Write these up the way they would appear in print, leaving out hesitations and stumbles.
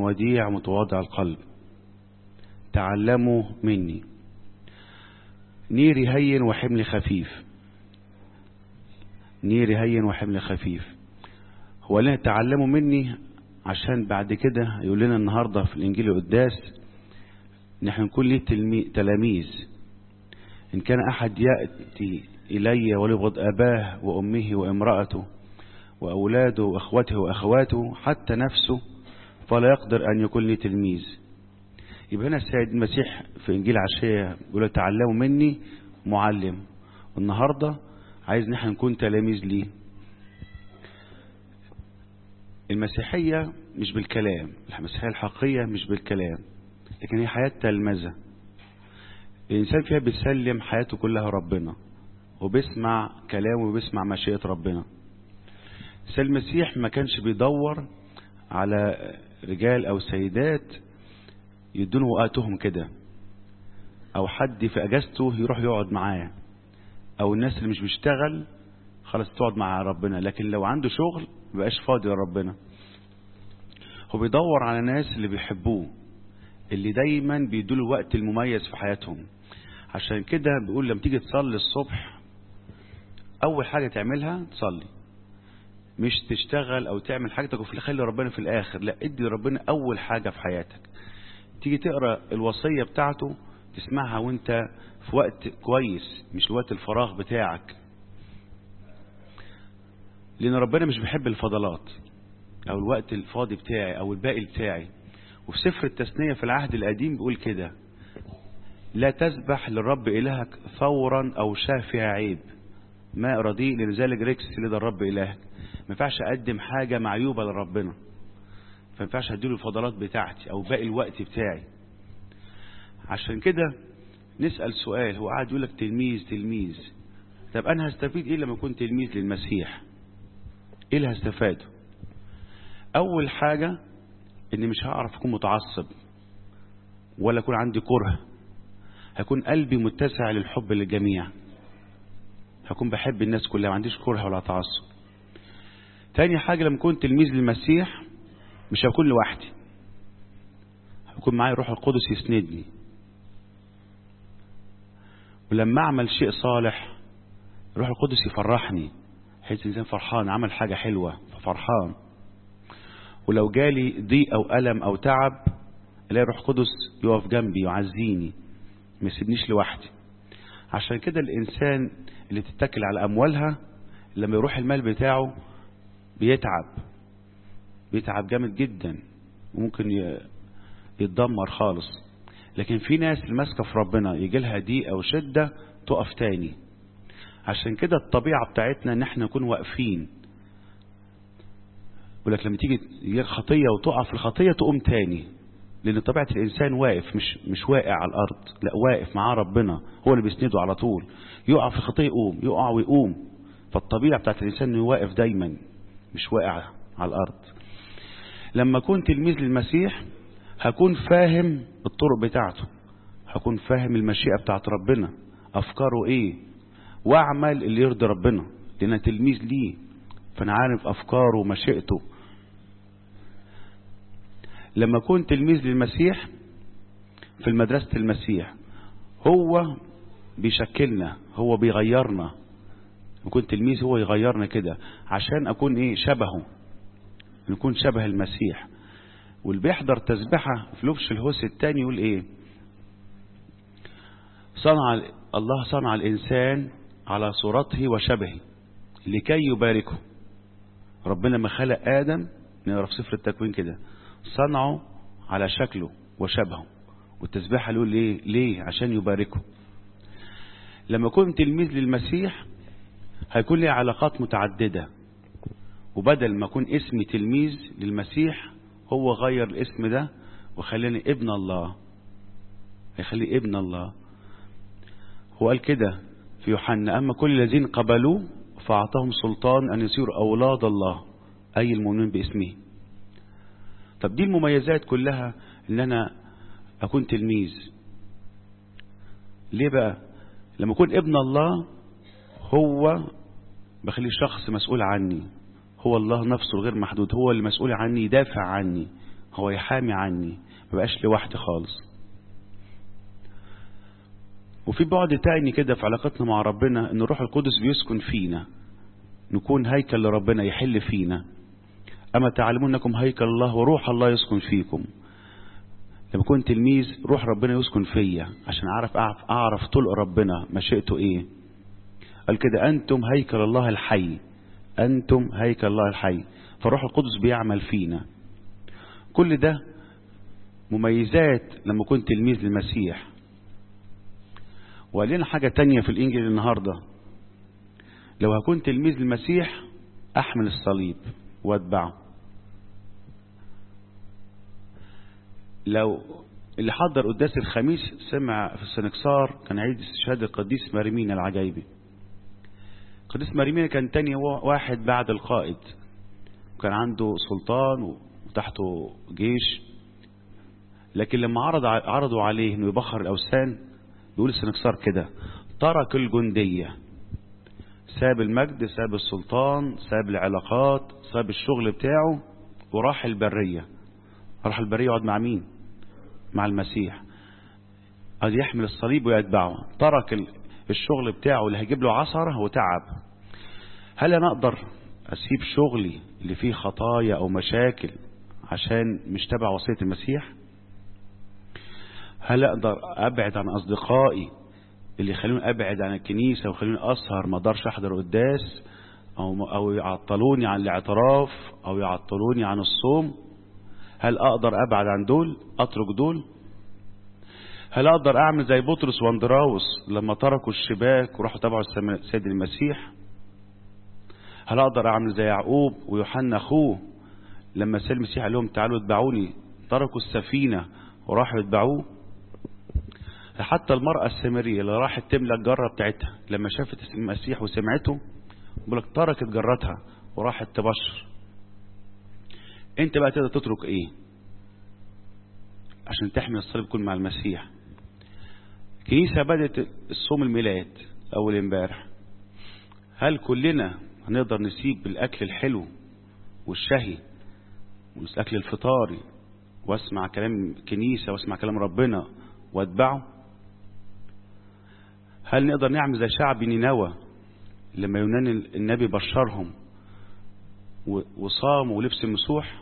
وديع متواضع القلب، تعلموا مني. نيري هين وحملي خفيف. نيري هين وحملي خفيف. هو لنا تعلموا مني عشان بعد كده يقول لنا النهاردة في الإنجيل القداس نحن نكون ليه تلاميذ. إن كان أحد يأتي إلي وليبغض أباه وأمه وامرأته وأولاده وأخوته وأخواته حتى نفسه فلا يقدر أن يكون لي تلميذ. يبقى هنا السيد المسيح في إنجيل عشية يقول تعلموا مني معلم، والنهاردة عايز نحن نكون تلاميذ ليه. المسيحية مش بالكلام، المسيحية الحقيقية مش بالكلام، لكن هي حياة تلمذة. الإنسان فيها بيسلم حياته كلها ربنا وبيسمع كلامه وبيسمع مشيئة ربنا. سيد المسيح ما كانش بيدور على رجال أو سيدات يدونه وقتهم كده، أو حد في أجازته يروح يقعد معاه، أو الناس اللي مش بيشتغل خلاص تقعد مع ربنا، لكن لو عنده شغل مبقاش فاضي لربنا. هو بيدور على ناس اللي بيحبوه، اللي دايما بيدوا له الوقت المميز في حياتهم. عشان كده بيقول لما تيجي تصلي الصبح أول حاجة تعملها تصلي، مش تشتغل أو تعمل حاجتك وفي خلي ربنا في الآخر، لا، ادي ربنا أول حاجة في حياتك. تيجي تقرأ الوصية بتاعته تسمعها وانت في وقت كويس، مش الوقت الفراغ بتاعك، لأن ربنا مش بيحب الفضلات أو الوقت الفاضي بتاعي أو الباقي بتاعي. وفي سفر التثنية في العهد القديم بيقول كده: لا تذبح للرب إلهك ثورا أو شاة فيها عيب ماء رديء لذلك ركس لدى الرب إلهك. ما ينفعش أقدم حاجة معيوبة لربنا، ما ينفعش أديله الفضلات بتاعتي أو باقي الوقت بتاعي. عشان كده نسأل سؤال، هو قاعد يقول لك تلميذ، طب أنا هستفيد إيه لما أكون تلميذ للمسيح؟ إيه اللي هستفاده؟ أول حاجة إني مش هعرف أكون متعصب ولا أكون عندي كره، هكون قلبي متسع للحب للجميع، هكون بحب الناس كلها، ما عنديش كره ولا تعصب. تاني حاجة لما أكون تلميذ للمسيح مش هكون لوحدي، هكون معايا روح القدس يسندني، ولما أعمل شيء صالح روح القدس يفرحني، حيث الإنسان فرحان عمل حاجة حلوة ففرحان. ولو جالي ضيق أو ألم أو تعب الاقي روح القدس يقف جنبي يعزيني، ما يسيبنيش لوحدي. عشان كده الإنسان اللي تتكل على أموالها لما يروح المال بتاعه بيتعب جامد جدا وممكن يتدمر خالص. لكن في ناس ماسكة في ربنا يجي لها ضيق أو شدة تقف تاني. عشان كده الطبيعة بتاعتنا ان احنا نكون واقفين، ولكن لما تيجي خطية وتقع في الخطية تقوم تاني، لأن طبيعة الإنسان واقف، مش واقع على الأرض، لا، واقف معاه ربنا هو اللي بيسنده على طول. يقع في الخطية يقوم، يقع ويقوم. فالطبيعة بتاعت الإنسان انه واقف دايما، مش واقع على الأرض. لما أكون تلميذ للمسيح هكون فاهم الطرق بتاعته، هكون فاهم المشيئة بتاعت ربنا أفكاره إيه، واعمل اللي يرضي ربنا، لأن أنا تلميذ ليه فأنا عارف أفكاره ومشيئته. لما أكون تلميذ للمسيح في المدرسة المسيح هو بيشكلنا، هو بيغيرنا. نكون تلميذ هو يغيرنا كده عشان أكون إيه شبهه، نكون شبه المسيح. واللي بيحضر تسبحة في لبش الهوس الثاني يقول إيه؟ الله صنع الإنسان على صورته وشبهه لكي يباركه. ربنا ما خلق آدم نقرأ في سفر التكوين كده صنعه على شكله وشبهه، والتسبيحة يقول ليه؟ عشان يباركه. لما كنت تلميذ للمسيح هيكون لي علاقات متعددة، وبدل ما أكون اسمي تلميذ للمسيح هو غير الاسم ده وخلاني ابن الله، هيخلي ابن الله. هو قال كده في يوحنا: أما كل الذين قبلوه فأعطاهم سلطان أن يصيروا أولاد الله، أي المؤمنين باسمه. طب دي المميزات كلها ان انا اكون تلميذ. ليه بقى؟ لما اكون ابن الله هو بخلي شخص مسؤول عني، هو الله نفسه الغير محدود، هو اللي مسؤول عني، يدافع عني، هو يحامي عني، مبقاش لوحدي خالص. وفي بعد تاني كده في علاقتنا مع ربنا، ان الروح القدس بيسكن فينا، نكون هيكل لربنا يحل فينا. اما تعلمون انكم هيكل الله وروح الله يسكن فيكم. لما كنت تلميذ روح ربنا يسكن فيا عشان اعرف طلق ربنا مشيئته ايه. قال كده انتم هيكل الله الحي، انتم هيكل الله الحي. فالروح القدس بيعمل فينا. كل ده مميزات لما كنت تلميذ للمسيح. وقال لنا حاجة تانية في الإنجيل النهاردة، لو هكون تلميذ للمسيح أحمل الصليب واتبعه. لو اللي حضر قداس الخميس سمع في السنكسار كان عيد استشهاد القديس مريمين العجايبي. القديس مريمين كان تاني واحد بعد القائد، وكان عنده سلطان وتحته جيش. لكن لما عرضوا عليه انه يبخر الأوثان، بيقول السنكسار كده: ترك الجندية، ساب المجد، ساب السلطان، ساب العلاقات، ساب الشغل بتاعه، وراح البرية. راح البرية يقعد مع مين؟ مع المسيح. قد يحمل الصليب ويتبعه. ترك الشغل بتاعه اللي هيجيب له عثرة وتعب. هل انا اقدر اسيب شغلي اللي فيه خطايا او مشاكل عشان مش تبع وصية المسيح؟ هل اقدر ابعد عن اصدقائي اللي يخلوني ابعد عن الكنيسة ويخلوني اسهر ما اقدرش احضر قداس، او يعطلوني عن الاعتراف، او يعطلوني عن الصوم؟ هل اقدر ابعد عن دول، اترك دول؟ هل اقدر اعمل زي بطرس واندراوس لما تركوا الشباك وراحوا تبعوا السيد المسيح؟ هل اقدر اعمل زي يعقوب ويوحنا اخوه لما السيد المسيح قال لهم تعالوا اتبعوني، تركوا السفينة وراحوا يتبعوه؟ حتى المرأة السامرية اللي راحت تملى الجرة بتاعتها لما شافت المسيح وسمعته، بيقول لك تركت جرتها وراحت تبشر. انت بقى تقدر تترك ايه عشان تحمل الصليب كل مع المسيح؟ كنيسة بدأت الصوم الميلاد اول امبارح. هل كلنا هنقدر نسيب الاكل الحلو والشهي والاكل الفطاري واسمع كلام كنيسة واسمع كلام ربنا واتبعه؟ هل نقدر نعمل زي شعب نينوى لما يونان النبي بشرهم وصاموا ولبس المسوح؟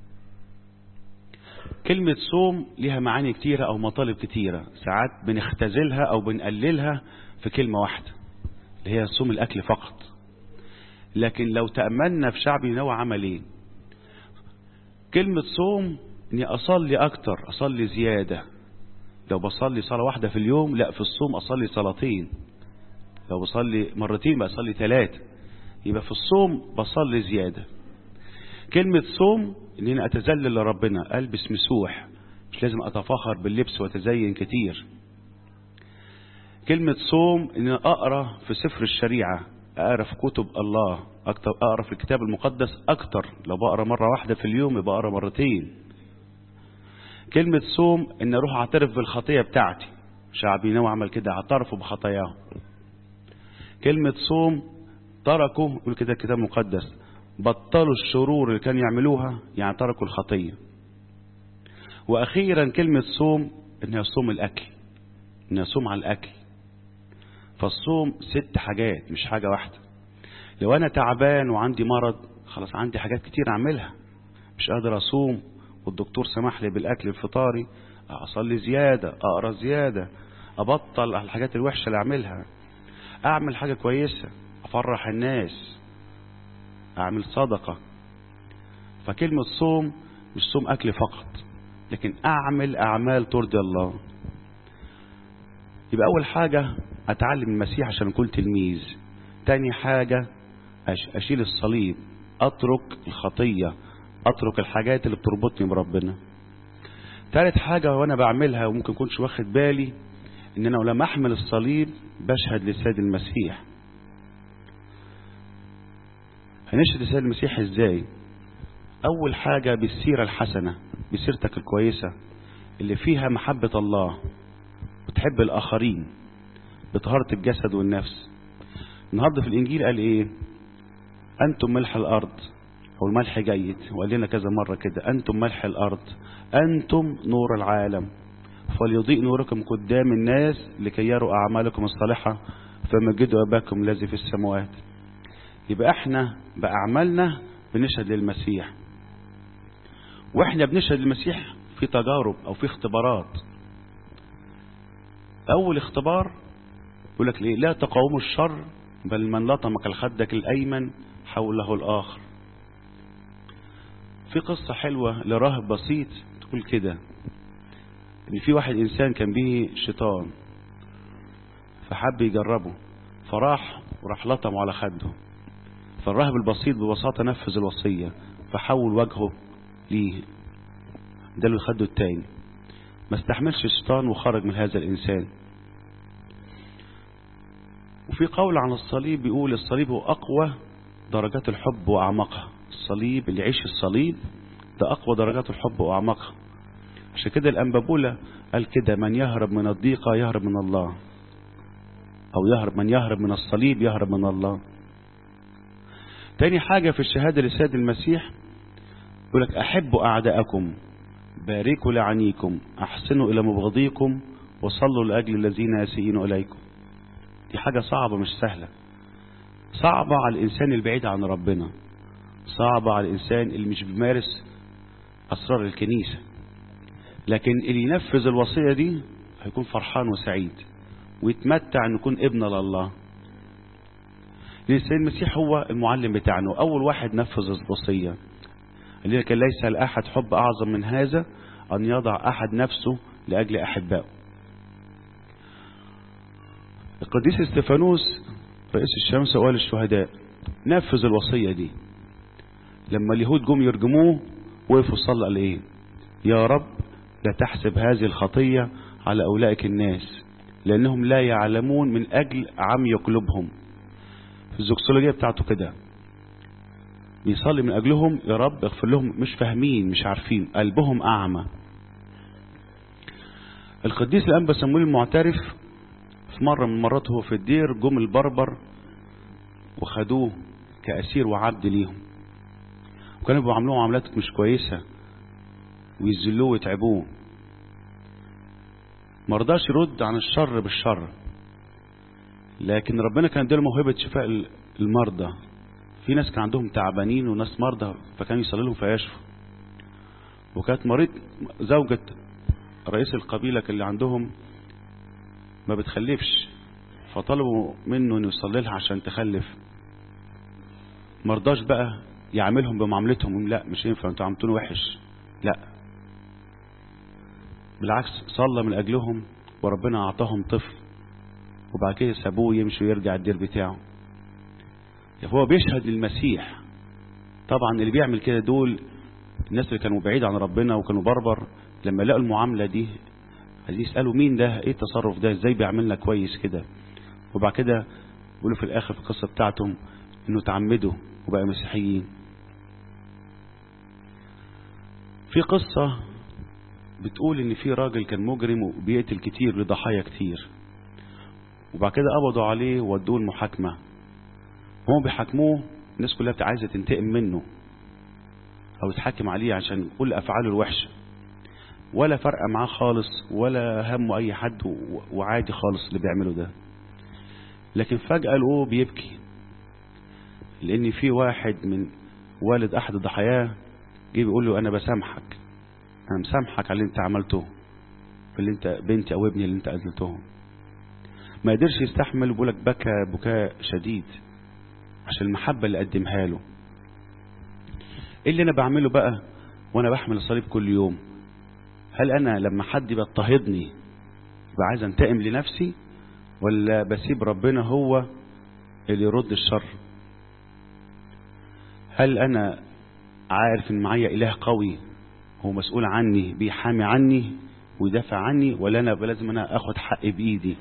كلمة صوم لها معاني كتيرة أو مطالب كتيرة، ساعات بنختزلها أو بنقللها في كلمة واحدة اللي هي صوم الأكل فقط. لكن لو تأملنا في شعب نينوى عمل إيه؟ كلمة صوم إني أصلي أكتر، أصلي زيادة. لو بصلي صلاة واحدة في اليوم، لا في الصوم أصلي صلاتين. لو بصلي مرتين بقى أصلي 3. يبقى في الصوم بصلي زيادة. كلمة صوم إن أنا أتذلل لربنا، ألبس مسوح، مش لازم أتفاخر باللبس وأتزين كتير. كلمة صوم إن أنا أقرأ في سفر الشريعة، أقرأ في كتب الله أكتر، أقرأ في الكتاب المقدس أكتر. لو بقرأ مرة واحدة في اليوم يبقى أقرأ مرتين. كلمة صوم إن أروح أعترف بالخطية بتاعتي، شعبي نوع عمل كده، اعترفوا بخطاياهم. كلمة صوم تركوا، يقول كده الكتاب المقدس، بطلوا الشرور اللي كانوا يعملوها، يعني تركوا الخطية. وأخيرا كلمة صوم إنها صوم الأكل، إنها صوم على الأكل. فالصوم 6 حاجات مش حاجة واحدة. لو أنا تعبان وعندي مرض، خلاص عندي حاجات كتير أعملها، مش قادر أصوم والدكتور سمح لي بالأكل الفطاري، أصلي زيادة، أقرأ زيادة، أبطل الحاجات الوحشة اللي أعملها، أعمل حاجة كويسة، أفرح الناس، أعمل صدقة. فكلمة صوم مش صوم أكل فقط، لكن أعمل أعمال ترضي الله. يبقى أول حاجة أتعلم المسيح عشان أكون تلميذ. تاني حاجة أشيل الصليب، أترك الخطية، أترك الحاجات اللي بتربطني بربنا. ثالث حاجة وأنا بعملها وممكن كنتش واخد بالي، إن أنا لما أحمل الصليب بشهد للسيد المسيح. هنشهد للسيد المسيح إزاي؟ أول حاجة بالسيرة الحسنة، بسيرتك الكويسة اللي فيها محبة الله وتحب الآخرين، بطهارة الجسد والنفس. النهاردة في الإنجيل قال إيه؟ أنتم ملح الأرض، هو الملح جيد، وقال لنا كذا مرة كده: أنتم ملح الأرض، أنتم نور العالم، فليضيء نوركم قدام الناس لكي يروا أعمالكم الصالحة فمجدوا أباكم الذي في السماوات. يبقى احنا بأعمالنا بنشهد للمسيح، واحنا بنشهد للمسيح في تجارب أو في اختبارات. أول اختبار يقول لك ليه؟ لا تقاوموا الشر، بل من لطمك خدك الأيمن حوله الآخر. في قصة حلوة لراهب بسيط تقول كده: ان في واحد انسان كان به شيطان، فحب يجربه، فراح لطمه على خده. فالراهب البسيط ببساطة نفذ الوصية، فحول وجهه ليه، ده له خده التاني، ما استحملش الشيطان وخرج من هذا الانسان. وفي قول عن الصليب بيقول: الصليب هو اقوى درجات الحب واعمقها. الصليب اللي يعيش الصليب ده اقوى درجات الحب واعمقها. عشان كده الأنبابولة قال كده: من يهرب من الضيقة يهرب من الله، أو من يهرب من الصليب يهرب من الله. تاني حاجة في الشهادة للسيد المسيح يقول لك: أحبوا أعداءكم، باركوا لعنيكم، أحسنوا إلى مبغضيكم، وصلوا لأجل الذين يسيئون إليكم. دي حاجة صعبة مش سهلة، صعبة على الإنسان البعيد عن ربنا، صعبة على الإنسان اللي مش بيمارس أسرار الكنيسة. لكن اللي ينفذ الوصية دي هيكون فرحان وسعيد ويتمتع أن يكون ابن لله. لأن السيد المسيح هو المعلم بتاعنا، أول واحد نفذ الوصية. قال لنا: كان ليس لأحد حب أعظم من هذا أن يضع أحد نفسه لأجل أحبائه. القديس استفانوس رئيس الشمس وقال الشهداء نفذ الوصية دي. لما اليهود جم يرجموه وقفوا صلى قال إيه؟ يا رب لا تحسب هذه الخطية على أولئك الناس لأنهم لا يعلمون من أجل عمي قلوبهم. في الزوكسولوجية بتاعته كده بيصلي من أجلهم: يا رب اغفر لهم، مش فاهمين مش عارفين، قلبهم أعمى. القديس الأنبا سمويل المعترف في مرة من المرات هو في الدير جم البربر وخدوه كأسير وعبد ليهم، وكانوا بيعاملوه معاملات مش كويسة ويذلوه ويتعبوه. مرضاش يرد عن الشر بالشر، لكن ربنا كان اداله موهبة شفاء المرضى. في ناس كان عندهم تعبانين وناس مرضى، فكان يصلي لهم فيشفوا. وكانت مريض زوجة رئيس القبيلة اللي عندهم ما بتخلفش، فطلبوا منه انه يصلي لها عشان تخلف. مرضاش بقى يعاملهم بمعاملتهم، لا مش ينفع، انتوا عملتوني وحش، لا بالعكس صلى من أجلهم وربنا أعطاهم طفل، وبعد كده سابوه يمشي ويرجع الدير بتاعه. فهو بيشهد للمسيح. طبعا اللي بيعمل كده دول الناس اللي كانوا بعيد عن ربنا وكانوا بربر، لما لقوا المعاملة دي عايزين يسألوا مين ده، ايه التصرف ده، ازاي بيعملنا كويس كده. وبعد كده بيقولوا في الآخر في القصة بتاعتهم انه تعمدوا وبقى مسيحيين. في قصة بتقول ان في راجل كان مجرم وبيقتل كتير لضحايا كتير، وبعد كده قبضوا عليه وودوه المحاكمة. هم بيحاكموه، الناس كلها عايزة تنتقم منه او تحاكم عليه عشان كل افعاله الوحشة، ولا فرق معاه خالص ولا همه اي حد، وعادي خالص اللي بيعمله ده. لكن فجأة لقوه بيبكي لان في واحد من والد احد ضحاياه جه بيقول له: انا بسامحك، انا مسامحك على اللي انت عملته في اللي انت بنتي او ابني اللي انت قتلتهم. ما قدرش يستحمل، بيقولك بكى بكاء شديد عشان المحبة اللي قدمها له. ايه اللي انا بعمله بقى وانا بحمل الصليب كل يوم؟ هل انا لما حد بيضطهدني يبقى عايز انتقم لنفسي، ولا بسيب ربنا هو اللي يرد الشر؟ هل انا عارف ان معايا اله قوي هو مسؤول عني بيحامي عني ويدافع عني، ولا انا لازم انا اخد حقي بايدي؟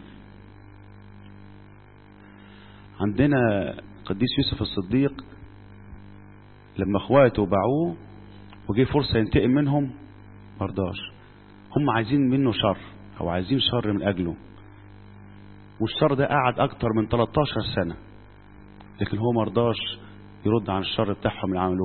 عندنا قديس يوسف الصديق لما اخواته باعوه وجه فرصة ينتقم منهم مرضاش. هم عايزين منه شر او عايزين شر من اجله، والشر ده قعد اكتر من 13 سنة، لكن هو مرضاش يرد عن الشر بتاعهم اللي عملوه.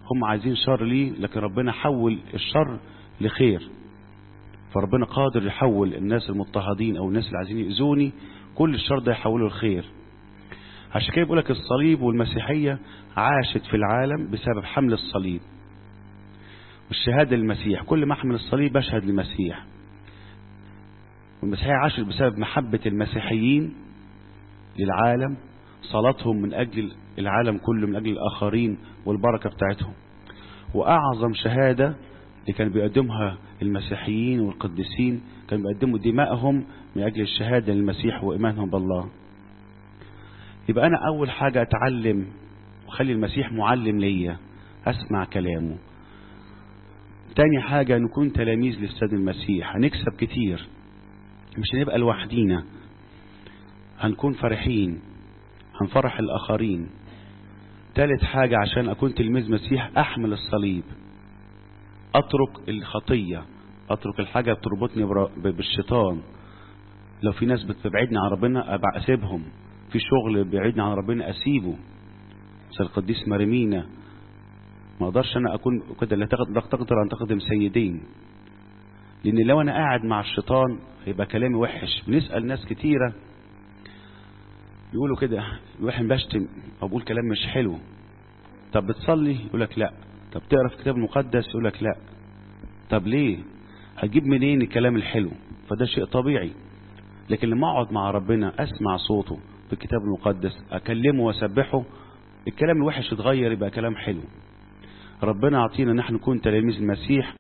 هم عايزين شر ليه، لكن ربنا حول الشر لخير. فربنا قادر يحول الناس المضطهدين او الناس اللي عايزين يؤذوني، كل الشر ده يحوله لخير. عشان كده بيقول لك الصليب والمسيحية عاشت في العالم بسبب حمل الصليب والشهادة للمسيح. كل ما احمل الصليب بشهد للمسيح. والمسيحية عاشت بسبب محبة المسيحيين للعالم، صلاتهم من أجل العالم كله، من أجل الآخرين والبركة بتاعتهم. وأعظم شهادة اللي كان بيقدمها المسيحيين والقديسين، كانوا بيقدموا دمائهم من أجل الشهادة للمسيح وإيمانهم بالله. يبقى أنا أول حاجة أتعلم وخلي المسيح معلم ليا، أسمع كلامه. تاني حاجة نكون تلاميذ للسيد المسيح، هنكسب كتير، مش هنبقى لوحدينا، هنكون فرحين، هنفرح الآخرين. تالت حاجة عشان أكون تلميذ مسيح أحمل الصليب، أترك الخطية، أترك الحاجة بتربطني بالشيطان. لو في ناس بتبعدني عن ربنا أبقى أسيبهم، في شغل بيعيدني عن ربنا أسيبه. مثل القديس مريمينا، ما أقدرش أنا أكون كده لا تقدر أن تخدم سيدين، لأن لو أنا قاعد مع الشيطان هيبقى كلامي وحش. بنسأل ناس كتيرة يقولوا كده، الواحد بشتم أو بقول كلام مش حلو. طب بتصلي؟ يقول لك لا. طب تقرأ في الكتاب المقدس؟ يقول لك لا. طب ليه؟ هجيب منين الكلام الحلو؟ فده شيء طبيعي. لكن لما أقعد مع ربنا أسمع صوته في الكتاب المقدس، أكلمه وأسبحه، الكلام الوحش يتغير يبقى كلام حلو. ربنا عطينا نحن نكون تلاميذ المسيح.